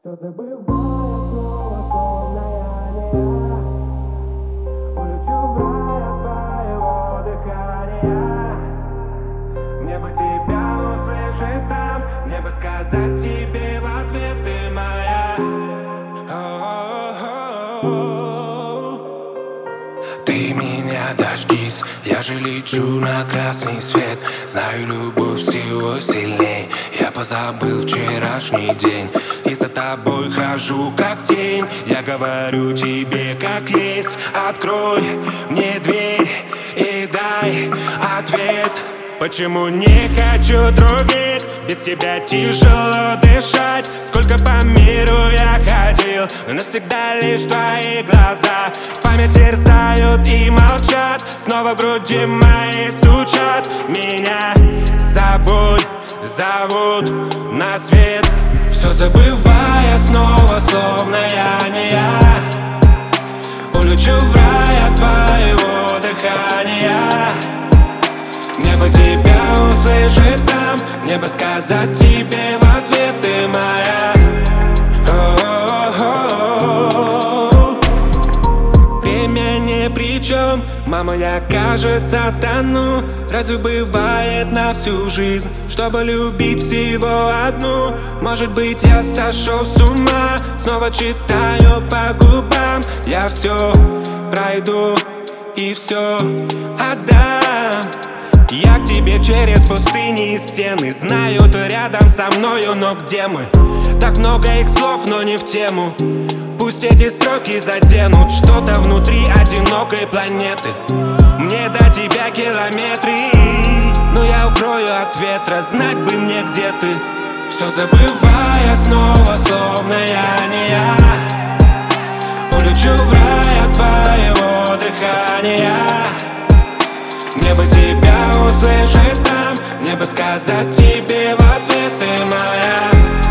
Все забываю снова, словно я не я. Улечу в рай от твоего дыхания. Мне бы тебя услышать там, мне бы сказать тебе в ответ: ты моя. Ты меня дождись, я же лечу на красный свет. Знаю, любовь всего сильней. Я позабыл вчерашний день и за тобой хожу как тень. Я говорю тебе как есть: открой мне дверь и дай ответ. Почему не хочу других? Без тебя тяжело дышать. Сколько по миру я ходил, но навсегда лишь твои глаза память терзают и молчат. Снова в груди моей стучат. Меня с собой зовут на свет. Все забывая снова, словно я не я. Улечу в рай от твоего дыхания. Мне бы тебя услышать там, мне бы сказать тебе в ответ: ты моя. Время ни при чем, мама, я, кажется, тону. Разве бывает на всю жизнь, чтобы любить всего одну? Может быть, я сошел с ума, снова читаю по губам. Я все пройду и все отдам. Я к тебе через пустыни и стены. Знаю, ты рядом со мною, но где мы? Так много их слов, но не в тему. Пусть эти строки заденут что-то внутри одинокой планеты. Мне до тебя километры, но я укрою от ветра. Знать бы мне, где ты. Все забывая снова, словно я не я. Улечу в рай от твоего дыхания. Мне бы тебя услышать там, мне бы сказать тебе в ответ: ты моя.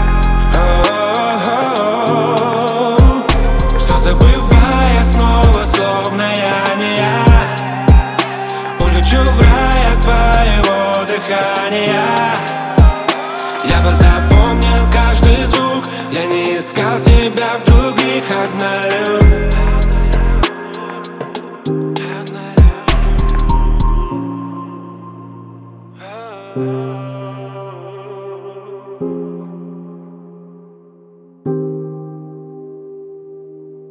Все забывая снова, словно я не я. Улечу в рай от твоего дыхания. Я бы запомнил каждый звук, я не искал тебя в других. Одна любовь.